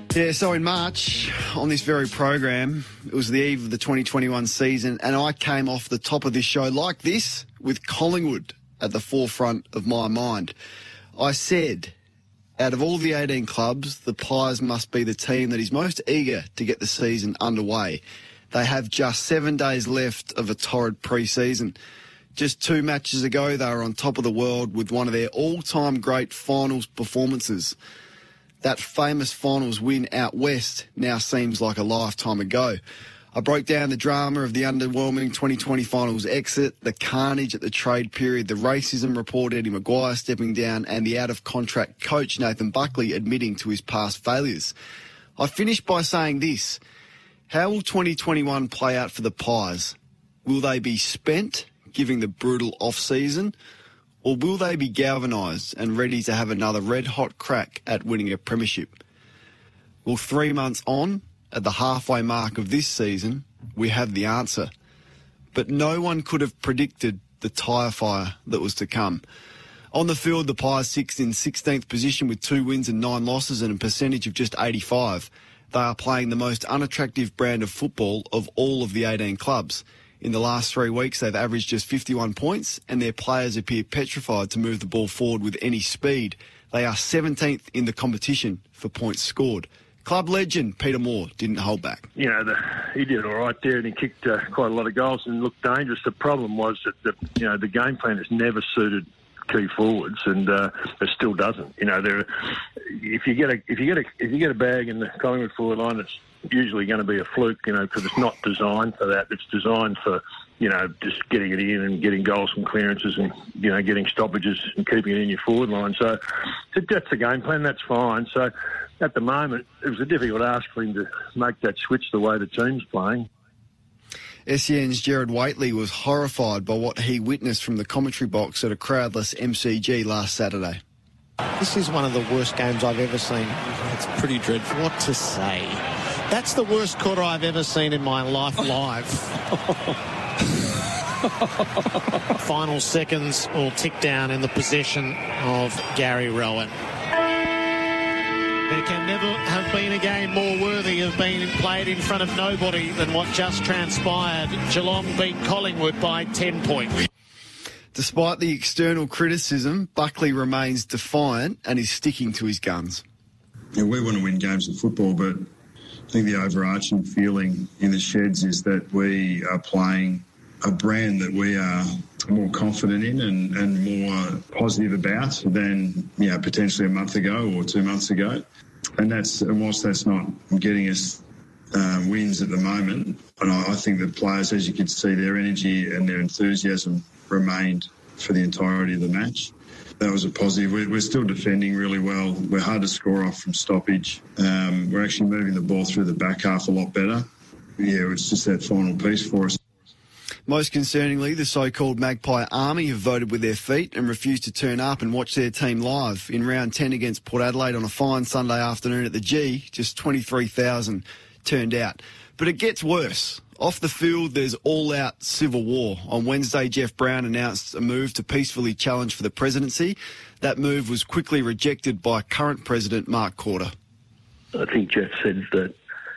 Yeah, so in March, on this very program, it was the eve of the 2021 season, and I came off the top of this show like this, with Collingwood at the forefront of my mind. I said, out of all the 18 clubs, the Pies must be the team that is most eager to get the season underway. They have just 7 days left of a torrid pre-season. Just 2 matches ago, they were on top of the world with one of their all-time great finals performances. That famous finals win out west now seems like a lifetime ago. I broke down the drama of the underwhelming 2020 finals exit, the carnage at the trade period, the racism report, Eddie Maguire stepping down, and the out-of-contract coach Nathan Buckley admitting to his past failures. I finished by saying this: how will 2021 play out for the Pies? Will they be spent, giving the brutal off-season? Or will they be galvanised and ready to have another red-hot crack at winning a premiership? Well, 3 months on, at the halfway mark of this season, we have the answer. But no one could have predicted the tyre fire that was to come. On the field, the Pies sixth in 16th position with 2 wins and 9 losses and a percentage of just 85. They are playing the most unattractive brand of football of all of the 18 clubs. In the last 3 weeks, they've averaged just 51 points, and their players appear petrified to move the ball forward with any speed. They are 17th in the competition for points scored. Club legend Peter Moore didn't hold back. You know, he did all right there, and he kicked quite a lot of goals and looked dangerous. The problem was that the game plan has never suited key forwards, and it still doesn't. You know, if you get a bag in the Collingwood forward line, it's usually going to be a fluke, you know, because it's not designed for that. It's designed for, you know, just getting it in and getting goals from clearances and, you know, getting stoppages and keeping it in your forward line. So that's the game plan. That's fine. So at the moment, it was a difficult ask for him to make that switch the way the team's playing. SEN's Gerard Whateley was horrified by what he witnessed from the commentary box at a crowdless MCG last Saturday. This is one of the worst games I've ever seen. It's pretty dreadful. What to say? That's the worst quarter I've ever seen in my life live. Final seconds all tick down in the possession of Gary Rowan. There can never have been a game more worthy of being played in front of nobody than what just transpired. Geelong beat Collingwood by 10 points. Despite the external criticism, Buckley remains defiant and is sticking to his guns. Yeah, we want to win games of football, but I think the overarching feeling in the sheds is that we are playing a brand that we are more confident in and more positive about than potentially a month ago or 2 months ago. And whilst that's not getting us wins at the moment, and I think the players, as you can see, their energy and their enthusiasm remained for the entirety of the match. That was a positive. We're still defending really well. We're hard to score off from stoppage. We're actually moving the ball through the back half a lot better. Yeah, it's just that final piece for us. Most concerningly, the so-called Magpie Army have voted with their feet and refused to turn up and watch their team live. In round 10 against Port Adelaide on a fine Sunday afternoon at the G, just 23,000 turned out. But it gets worse. Off the field, there's all-out civil war. On Wednesday, Jeff Brown announced a move to peacefully challenge for the presidency. That move was quickly rejected by current President Mark Korda. I think Jeff said that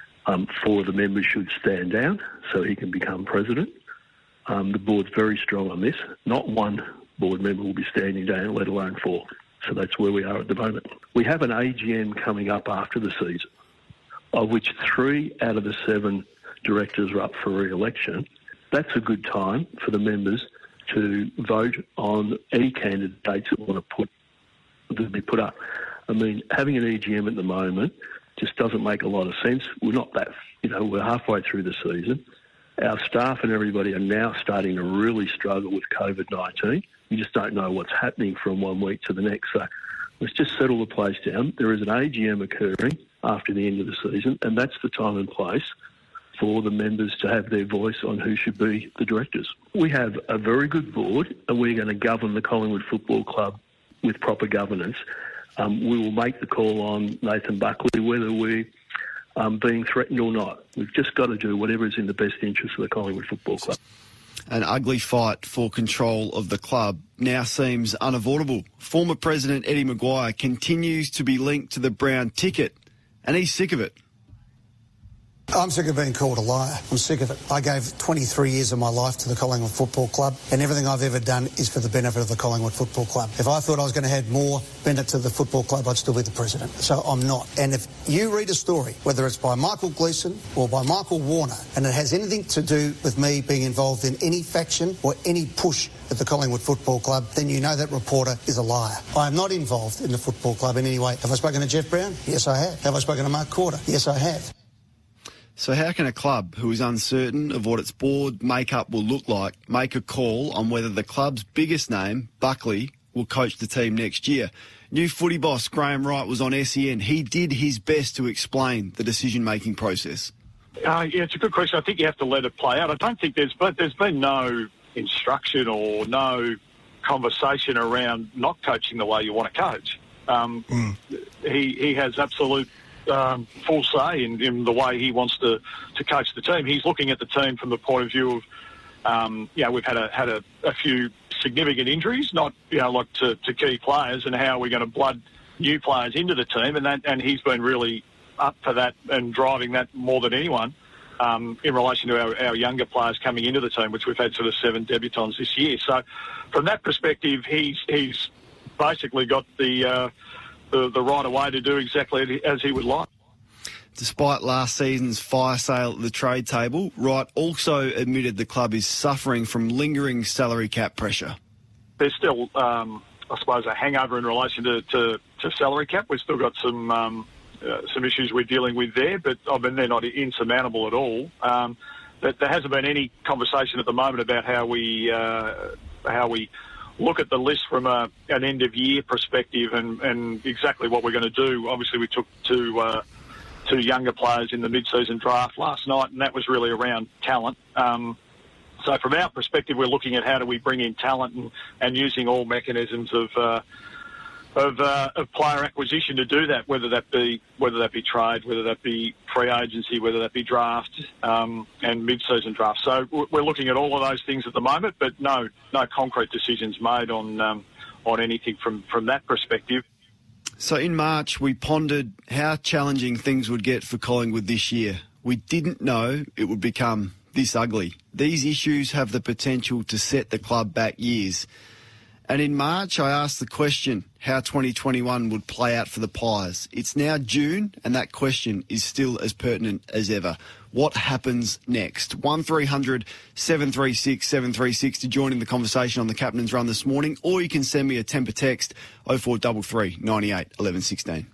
4 of the members should stand down so he can become president. The board's very strong on this. Not one board member will be standing down, let alone 4. So that's where we are at the moment. We have an AGM coming up after the season, of which 3 out of the 7 directors are up for re-election. That's a good time for the members to vote on any candidates that want to be put up. I mean, having an EGM at the moment just doesn't make a lot of sense. We're not that, we're halfway through the season. Our staff and everybody are now starting to really struggle with COVID-19. You just don't know what's happening from one week to the next. So let's just settle the place down. There is an AGM occurring after the end of the season, and that's the time and place for the members to have their voice on who should be the directors. We have a very good board, and we're going to govern the Collingwood Football Club with proper governance. We will make the call on Nathan Buckley whether we're being threatened or not. We've just got to do whatever is in the best interest of the Collingwood Football Club. An ugly fight for control of the club now seems unavoidable. Former President Eddie Maguire continues to be linked to the brown ticket and he's sick of it. I'm sick of being called a liar. I'm sick of it. I gave 23 years of my life to the Collingwood Football Club, and everything I've ever done is for the benefit of the Collingwood Football Club. If I thought I was going to add more benefit to the football club, I'd still be the president. So I'm not. And if you read a story, whether it's by Michael Gleeson or by Michael Warner, and it has anything to do with me being involved in any faction or any push at the Collingwood Football Club, then you know that reporter is a liar. I am not involved in the football club in any way. Have I spoken to Jeff Brown? Yes, I have. Have I spoken to Mark Corder? Yes, I have. So how can a club who is uncertain of what its board makeup will look like make a call on whether the club's biggest name, Buckley, will coach the team next year? New footy boss Graham Wright was on SEN. He did his best to explain the decision-making process. Yeah, it's a good question. I think you have to let it play out. I don't think there's been no instruction or no conversation around not coaching the way you want to coach. He has absolute full say in the way he wants to coach the team. He's looking at the team from the point of view of, we've had a few significant injuries, not like to key players, and how we're going to blood new players into the team, and he's been really up for that and driving that more than anyone in relation to our younger players coming into the team, which we've had sort of 7 debutants this year. So from that perspective, he's basically got the right of way to do exactly as he would like. Despite last season's fire sale at the trade table, Wright also admitted the club is suffering from lingering salary cap pressure. There's still, I suppose, a hangover in relation to salary cap. We've still got some issues we're dealing with there, but they're not insurmountable at all. There hasn't been any conversation at the moment about how we look at the list from an end-of-year perspective and exactly what we're going to do. Obviously, we took two younger players in the mid-season draft last night, and that was really around talent. So from our perspective, we're looking at how do we bring in talent and using all mechanisms of player acquisition to do that, whether that be trade, whether that be free agency, whether that be draft and mid-season draft. So we're looking at all of those things at the moment, but no concrete decisions made on anything from that perspective. So in March, we pondered how challenging things would get for Collingwood this year. We didn't know it would become this ugly. These issues have the potential to set the club back years. And in March, I asked the question how 2021 would play out for the Pies. It's now June, and that question is still as pertinent as ever. What happens next? 1300 736 736 to join in the conversation on the Captain's Run this morning, or you can send me a temper text 0433 98 11 16.